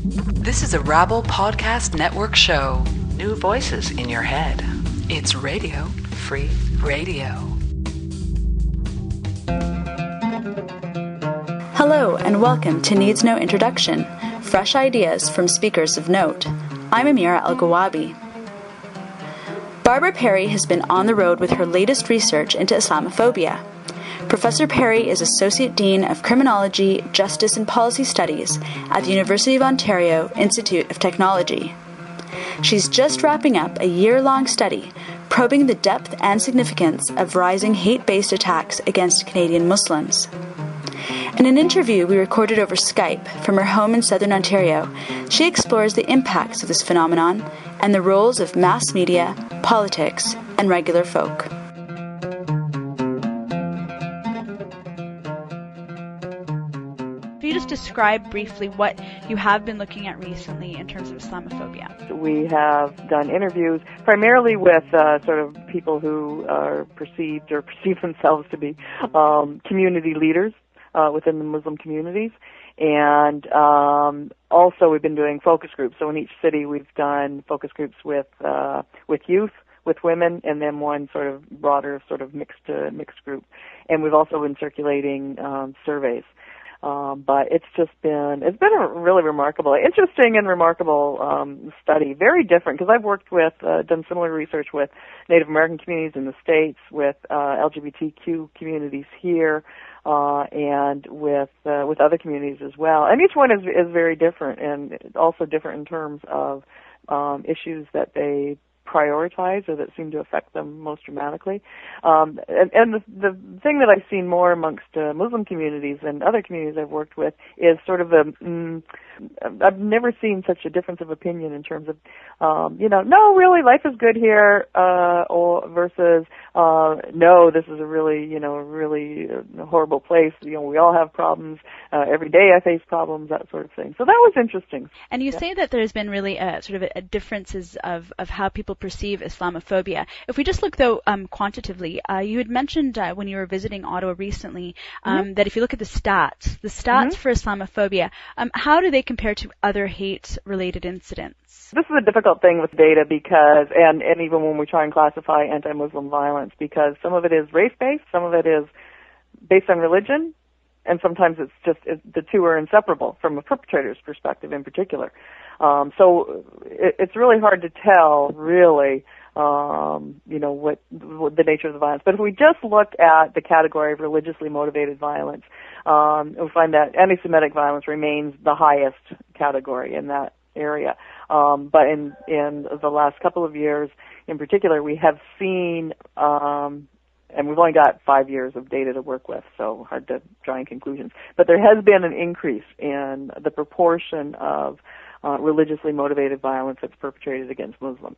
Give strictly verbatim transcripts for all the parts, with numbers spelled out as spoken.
This is a Rabble Podcast Network show. New voices in your head. It's Radio Free Radio. Hello and welcome to Needs No Introduction, fresh ideas from speakers of note. I'm Amira El-Gawabi. Barbara Perry has been on the road with her latest research into Islamophobia. Professor Perry is Associate Dean of Criminology, Justice and Policy Studies at the University of Ontario Institute of Technology. She's just wrapping up a year-long study probing the depth and significance of rising hate-based attacks against Canadian Muslims. In an interview we recorded over Skype from her home in Southern Ontario, she explores the impacts of this phenomenon and the roles of mass media, politics, and regular folk. Can you just describe briefly what you have been looking at recently in terms of Islamophobia? We have done interviews primarily with uh, sort of people who are perceived or perceive themselves to be um, community leaders uh, within the Muslim communities. And um, also we've been doing focus groups. So in each city we've done focus groups with uh, with youth, with women, and then one sort of broader sort of mixed uh, mixed group. And we've also been circulating um, surveys. Um, but it's just been, it's been a really remarkable, interesting and remarkable um, study. Very different, because I've worked with, uh, done similar research with Native American communities in the States, with uh, L G B T Q communities here, uh, and with uh, with other communities as well. And each one is is very different, and also different in terms of um, issues that they prioritize or that seem to affect them most dramatically. Um, and and the, the thing that I've seen more amongst uh, Muslim communities and other communities I've worked with is sort of a, mm, I've never seen such a difference of opinion in terms of, um, you know, no, really, life is good here, uh, or versus, uh, no, this is a really, you know, a really horrible place. You know, we all have problems. Uh, every day I face problems, that sort of thing. So that was interesting. And you yeah. say that there's been really a sort of a, a differences of, of how people perceive Islamophobia. If we just look, though, um, quantitatively, uh, you had mentioned uh, when you were visiting Ottawa recently um, mm-hmm. that if you look at the stats, the stats mm-hmm. for Islamophobia, um, how do they compare to other hate-related incidents? This is a difficult thing with data because, and, and even when we try and classify anti-Muslim violence, because some of it is race-based, some of it is based on religion, and sometimes it's just, it, the two are inseparable from a perpetrator's perspective in particular. Um, so it, it's really hard to tell, really, um, you know, what, what the nature of the violence. But if we just look at the category of religiously motivated violence, um, we find that anti-Semitic violence remains the highest category in that area. Um, but in, in the last couple of years, in particular, we have seen, um, and we've only got five years of data to work with, so hard to draw any conclusions. But there has been an increase in the proportion of uh, religiously motivated violence that's perpetrated against Muslims.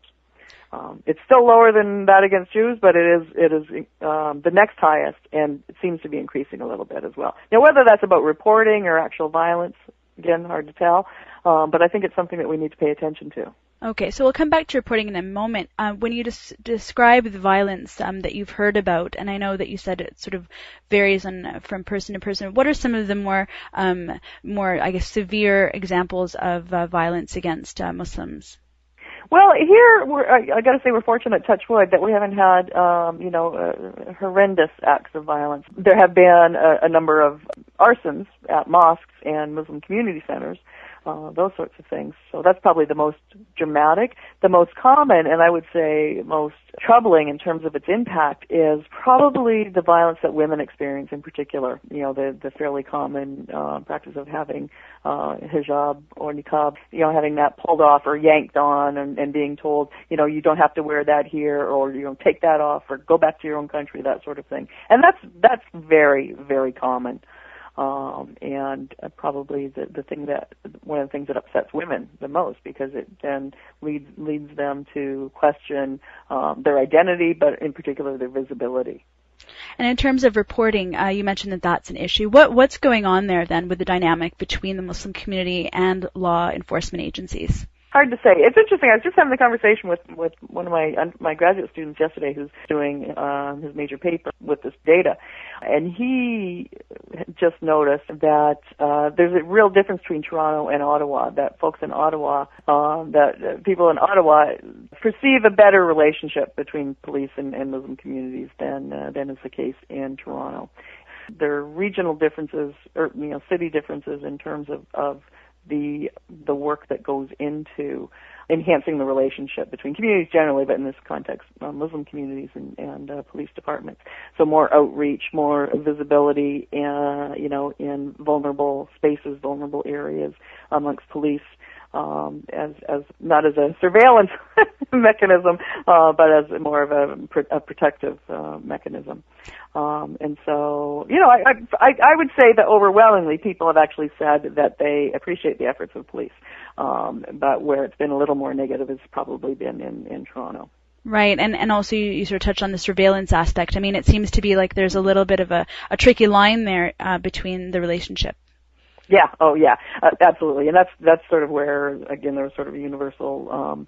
Um, it's still lower than that against Jews, but it is it is um, the next highest, and it seems to be increasing a little bit as well. Now, whether that's about reporting or actual violence, again, hard to tell. Um, but I think it's something that we need to pay attention to. Okay, so we'll come back to reporting in a moment. Uh, when you des- describe the violence um, that you've heard about, and I know that you said it sort of varies on, uh, from person to person, what are some of the more, um, more I guess, severe examples of uh, violence against uh, Muslims? Well, here, we're, I, I got to say we're fortunate, touch wood, that we haven't had, um, you know, uh, horrendous acts of violence. There have been a, a number of arsons at mosques and Muslim community centers, uh, those sorts of things. So that's probably the most dramatic. The most common, and I would say most troubling in terms of its impact, is probably the violence that women experience in particular. You know, the, the fairly common uh, practice of having uh, hijab or niqab, you know, having that pulled off or yanked on and, and being told, you know, you don't have to wear that here, or, you know, take that off or go back to your own country, that sort of thing. And that's that's very, very common. Um, and uh, probably the, the thing that, one of the things that upsets women the most, because it then leads, leads them to question um, their identity, but in particular their visibility. And in terms of reporting, uh, you mentioned that that's an issue. What, what's going on there then with the dynamic between the Muslim community and law enforcement agencies? Hard to say. It's interesting. I was just having a conversation with, with one of my my graduate students yesterday who's doing uh, his major paper with this data, and he just noticed that uh, there's a real difference between Toronto and Ottawa, that folks in Ottawa, um, that uh, people in Ottawa perceive a better relationship between police and, and Muslim communities than uh, than is the case in Toronto. There are regional differences, or you know, city differences in terms of, of the the work that goes into enhancing the relationship between communities generally, but in this context, uh, Muslim communities and, and uh, police departments. So more outreach, more visibility, uh, you know, in vulnerable spaces, vulnerable areas amongst police. Um, as, as not as a surveillance mechanism, uh, but as more of a, a protective uh, mechanism. Um, and so, you know, I, I, I would say that overwhelmingly people have actually said that they appreciate the efforts of police. Um, but where it's been a little more negative has probably been in, in Toronto. Right, and and also you, you sort of touched on the surveillance aspect. I mean, it seems to be like there's a little bit of a, a tricky line there uh, between the relationship. Yeah. Oh, yeah. Uh, absolutely. And that's that's sort of where, again, there's sort of a universal um,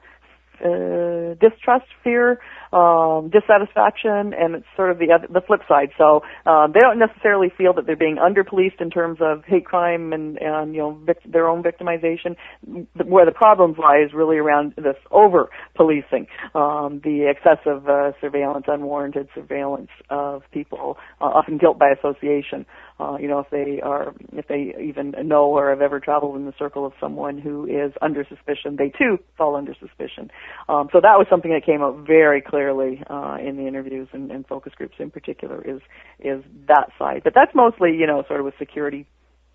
uh, distrust, fear, um, dissatisfaction, and it's sort of the other, the flip side. So um, they don't necessarily feel that they're being under-policed in terms of hate crime and, and you know vic- their own victimization. Where the problems lie is really around this over-policing, um, the excessive uh, surveillance, unwarranted surveillance of people, uh, often guilt by association. Uh, you know, if they are, if they even know or have ever traveled in the circle of someone who is under suspicion, they too fall under suspicion. Um, so that was something that came out very clearly uh, in the interviews and, and focus groups in particular, is is that side. But that's mostly, you know, sort of with security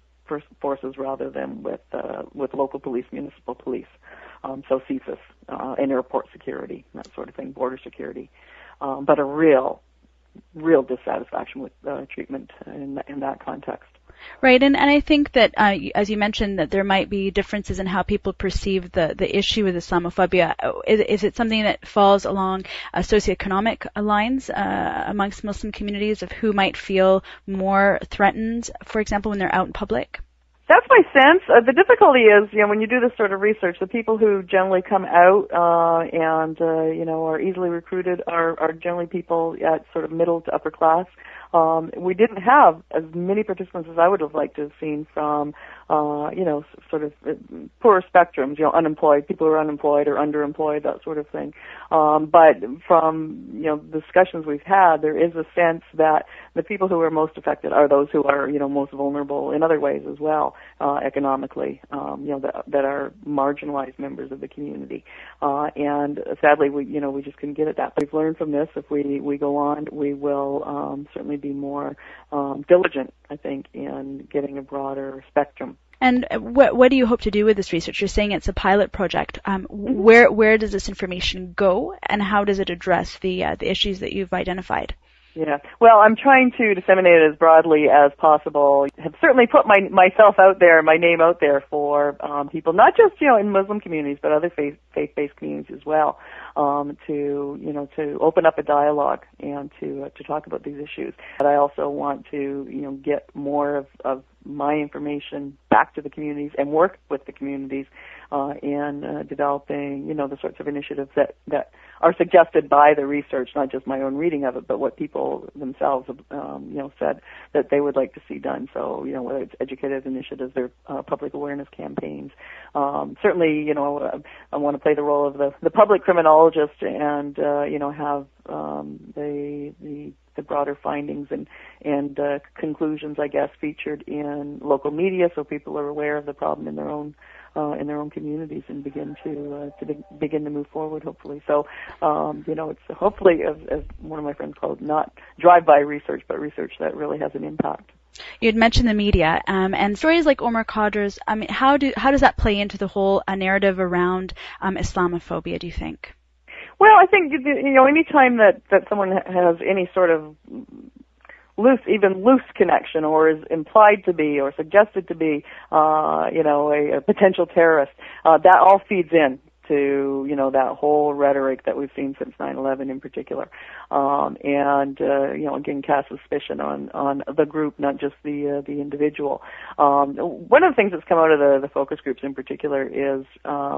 forces rather than with uh, with local police, municipal police. Um, so C S I S uh, and airport security, that sort of thing, border security. Um, but a real real dissatisfaction with uh, treatment in, in that context. Right, and, and I think that, uh, as you mentioned, that there might be differences in how people perceive the, the issue with Islamophobia. Is, is it something that falls along uh, socioeconomic lines uh, amongst Muslim communities of who might feel more threatened, for example, when they're out in public? That's my sense. Uh, the difficulty is, you know, when you do this sort of research, the people who generally come out uh, and, uh, you know, are easily recruited are, are generally people at sort of middle to upper class. Um, we didn't have as many participants as I would have liked to have seen from, uh, you know, sort of poorer spectrums, you know, unemployed, people who are unemployed or underemployed, that sort of thing. Um, but from, you know, discussions we've had, there is a sense that the people who are most affected are those who are, you know, most vulnerable in other ways as well, uh, economically, um, you know, that, that are marginalized members of the community. Uh, and sadly, we, you know, we just couldn't get at that. But we've learned from this. If we, we go on, we will um, certainly be more um, diligent, I think, in getting a broader spectrum. And what what do you hope to do with this research? You're saying it's a pilot project. Um, mm-hmm. Where where does this information go, and how does it address the uh, the issues that you've identified? Yeah. Well, I'm trying to disseminate it as broadly as possible. I have certainly put my myself out there, my name out there for um, people, not just, you know, in Muslim communities, but other faith, faith-based communities as well, um, to, you know, to open up a dialogue and to uh, to talk about these issues. But I also want to, you know, get more of, of my information back to the communities and work with the communities uh, in uh, developing, you know, the sorts of initiatives that, that are suggested by the research, not just my own reading of it, but what people themselves have, um, you know, said that they would like to see done. So, you know, whether it's educative initiatives or uh, public awareness campaigns. Um, certainly, you know, uh, I want to play the role of the, the public criminologist and, uh, you know, have um, the the the broader findings and and uh, conclusions, I guess, featured in local media, so people are aware of the problem in their own uh, in their own communities and begin to uh, to be, begin to move forward. Hopefully, so um, you know, it's hopefully, as, as one of my friends called, not drive-by research, but research that really has an impact. You had mentioned the media, um, and stories like Omar Khadra's. I mean, how do how does that play into the whole uh, narrative around um, Islamophobia, do you think? Well, I think, you know, any time that, that someone has any sort of loose, even loose connection, or is implied to be or suggested to be, uh, you know, a, a potential terrorist, uh, that all feeds in to, you know, that whole rhetoric that we've seen since nine eleven in particular. Um, and, uh, you know, again, cast suspicion on, on the group, not just the, uh, the individual. Um, one of the things that's come out of the, the focus groups in particular is, um,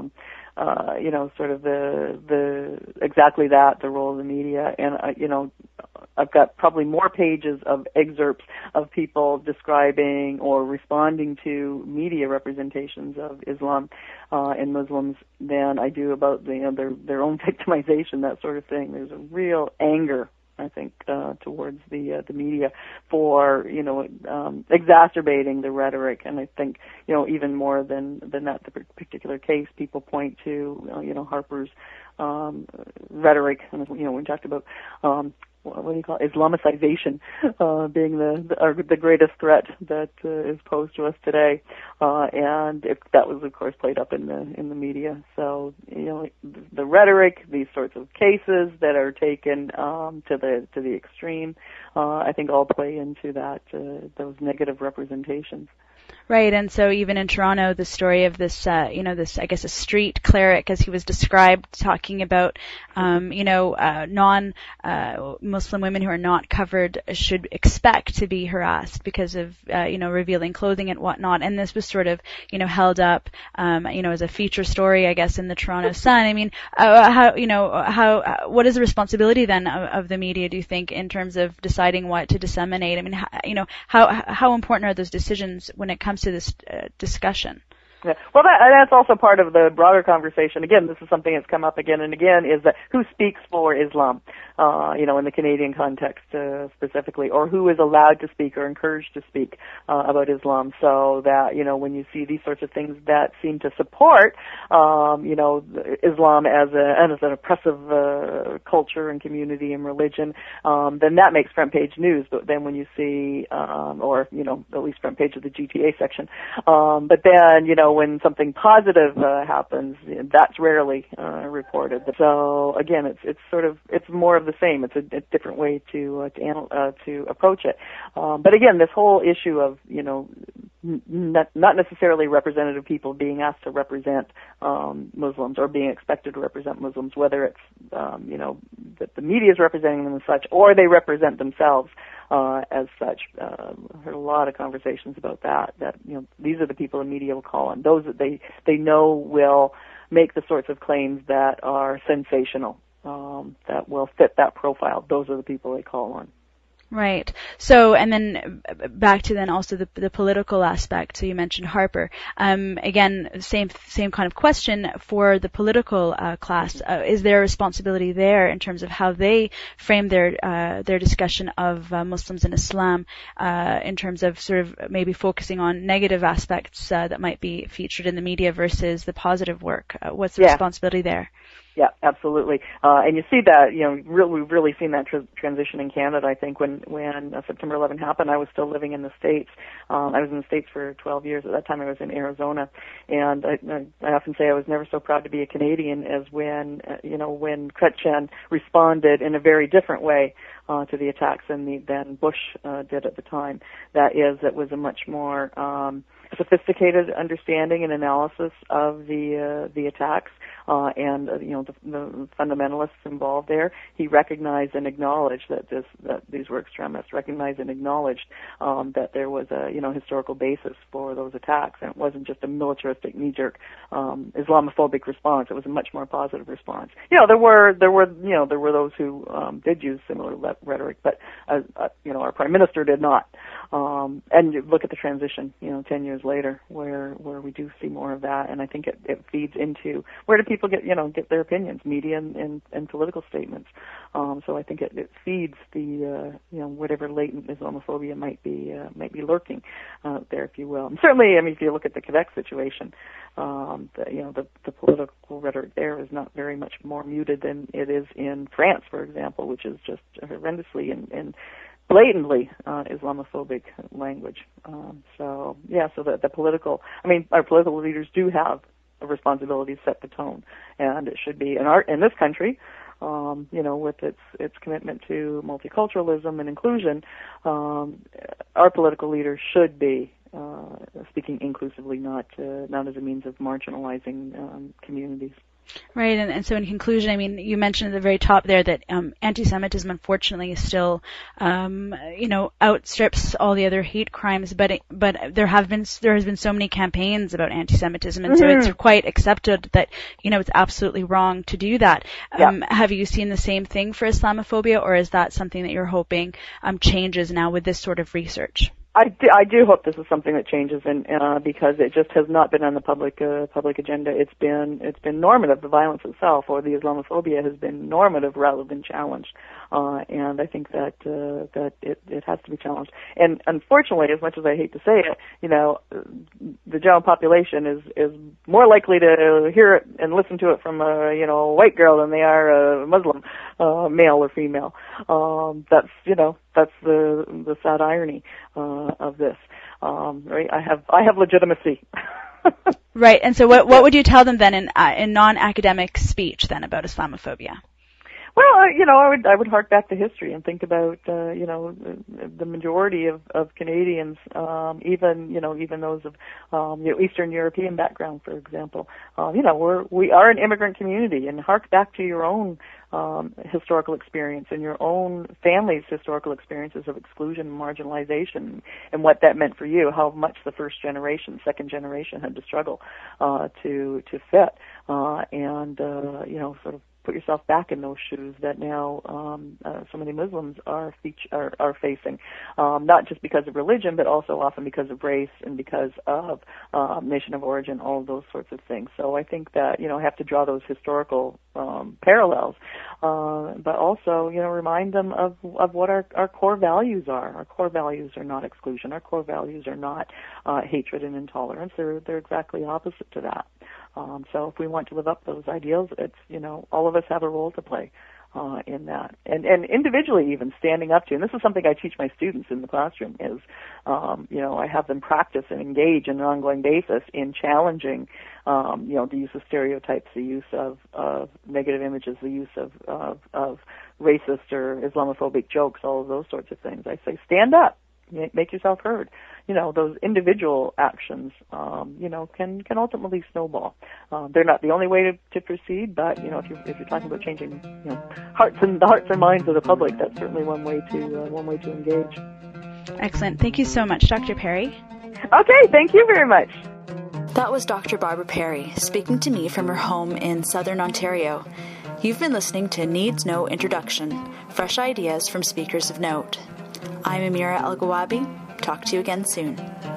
uh, you know, sort of the the exactly that, the role of the media. And uh, you know, I've got probably more pages of excerpts of people describing or responding to media representations of Islam uh, and Muslims than I do about the, you know, their their own victimization, that sort of thing. There's a real anger, I think, uh, towards the uh, the media for, you know, um, exacerbating the rhetoric. And I think, you know, even more than than that, the particular case, people point to, you know, Harper's um, rhetoric. And, you know, we talked about um, what do you call it? Islamicization uh, being the the, uh, the greatest threat that uh, is posed to us today, uh, and it, that was, of course, played up in the in the media. So, you know, the, the rhetoric, these sorts of cases that are taken um, to the to the extreme, uh, I think all play into that uh, those negative representations. Right, and so even in Toronto, the story of this, uh, you know, this, I guess, a street cleric, as he was described, talking about, um, you know, uh, non-Muslim uh, women who are not covered should expect to be harassed because of, uh, you know, revealing clothing and whatnot. And this was sort of, you know, held up, um, you know, as a feature story, I guess, in the Toronto Sun. I mean, uh, how, you know, how, uh, what is the responsibility then of, of the media, do you think, in terms of deciding what to disseminate? I mean, how, you know, how how important are those decisions when it comes to this uh, discussion? Yeah. Well, that, that's also part of the broader conversation. Again, this is something that's come up again and again, is that who speaks for Islam, uh, you know, in the Canadian context uh, specifically, or who is allowed to speak or encouraged to speak uh, about Islam, so that, you know, when you see these sorts of things that seem to support, um, you know, Islam as, a, as an oppressive uh, culture and community and religion, um, then that makes front page news. But then when you see, um, or, you know, at least front page of the G T A section, um, but then, you know, when something positive uh, happens, that's rarely uh, reported. So again, it's it's sort of it's more of the same. It's a, a different way to uh, to, anal- uh, to approach it. Um, but again, this whole issue of, you know, n- not not necessarily representative people being asked to represent um, Muslims or being expected to represent Muslims, whether it's um, you know, that the media is representing them as such or they represent themselves uh, as such. Uh, heard a lot of conversations about that. That, you know, these are the people the media will call on. Those that they they know will make the sorts of claims that are sensational, um, that will fit that profile. Those are the people they call on. Right. So, and then back to then also the, the political aspect. So you mentioned Harper. Um, again, same same kind of question for the political uh, class. Uh, is there a responsibility there in terms of how they frame their uh, their discussion of uh, Muslims and Islam, uh, in terms of sort of maybe focusing on negative aspects uh, that might be featured in the media versus the positive work? Uh, what's the yeah. responsibility there? Yeah, absolutely. Uh, and you see that, you know, really, we've really seen that tr- transition in Canada. I think when, when uh, September eleventh happened, I was still living in the States. Um, I was in the States for twelve years. At that time, I was in Arizona. And I, I often say I was never so proud to be a Canadian as when, uh, you know, when Chrétien responded in a very different way uh, to the attacks than, the, than Bush uh, did at the time. That is, it was a much more um, sophisticated understanding and analysis of the uh, the attacks. Uh, and uh, you know, the, the fundamentalists involved there. He recognized and acknowledged that this that these were extremists. Recognized and acknowledged um, that there was a, you know, historical basis for those attacks, and it wasn't just a militaristic, knee-jerk um, Islamophobic response. It was a much more positive response. You know, there were there were you know there were those who um, did use similar le- rhetoric, but uh, uh, you know, our prime minister did not. Um, and you look at the transition, you know, ten years later, where where we do see more of that, and I think it, it feeds into where do people get, you know, get their opinions, media and, and, and political statements. Um, so I think it, it feeds the, uh, you know, whatever latent Islamophobia might be, uh, might be lurking uh, there, if you will. And certainly, I mean, if you look at the Quebec situation, um, the, you know, the, the political rhetoric there is not very much more muted than it is in France, for example, which is just horrendously and, and blatantly uh, Islamophobic language. Um, so, yeah, so the, the political, I mean, our political leaders do have a responsibility to set the tone, and it should be in our in this country, um, you know, with its its commitment to multiculturalism and inclusion. Um, our political leaders should be uh, speaking inclusively, not uh, not as a means of marginalizing um, communities. Right, and, and so in conclusion, I mean, you mentioned at the very top there that um, anti-Semitism, unfortunately, still, um, you know, outstrips all the other hate crimes. But it, but there have been there has been so many campaigns about anti-Semitism, and mm-hmm. so it's quite accepted that, you know, it's absolutely wrong to do that. Um, yep. Have you seen the same thing for Islamophobia, or is that something that you're hoping um, changes now with this sort of research? I do, I do hope this is something that changes, and uh, because it just has not been on the public uh, public agenda. It's been it's been normative. The violence itself, or the Islamophobia, has been normative rather than challenged. Uh, and I think that uh, that it, it has to be challenged. And unfortunately, as much as I hate to say it, you know, the general population is is more likely to hear it and listen to it from a you know a white girl than they are a Muslim, uh, male or female. Um, that's you know that's the the sad irony uh, of this. Um, right? I have I have legitimacy. Right. And so, what what would you tell them then in uh, in non-academic speech then about Islamophobia? Well, uh, you know, I would I would hark back to history and think about uh, you know the, the majority of, of Canadians, um, even you know even those of um, you know, Eastern European background, for example. Um, you know, we're we are an immigrant community, and hark back to your own um, historical experience and your own family's historical experiences of exclusion and marginalization, and what that meant for you. How much the first generation, second generation had to struggle uh, to to fit, uh, and uh, you know sort of. Put yourself back in those shoes that now um, uh, so many Muslims are, feature, are, are facing, um, not just because of religion, but also often because of race and because of uh, nation of origin, all of those sorts of things. So I think that, you know, I have to draw those historical um, parallels, uh, but also, you know, remind them of, of what our, our core values are. Our core values are not exclusion. Our core values are not uh, hatred and intolerance. They're, they're exactly opposite to that. Um, so if we want to live up those ideals, it's, you know, all of us have a role to play uh, in that. And, and individually even standing up to, and this is something I teach my students in the classroom, is, um, you know, I have them practice and engage on an ongoing basis in challenging, um, you know, the use of stereotypes, the use of, of negative images, the use of, of, of racist or Islamophobic jokes, all of those sorts of things. I say, stand up. Make yourself heard. You know, those individual actions, um, you know, can, can ultimately snowball. Uh, they're not the only way to, to proceed, but, you know, if you're, if you're talking about changing, you know, hearts and the hearts and minds of the public, that's certainly one way to, uh, one way to engage. Excellent. Thank you so much, Doctor Perry. Okay, thank you very much. That was Doctor Barbara Perry speaking to me from her home in Southern Ontario. You've been listening to Needs No Introduction, fresh ideas from speakers of note. I'm Amira El-Gawabi. Talk to you again soon.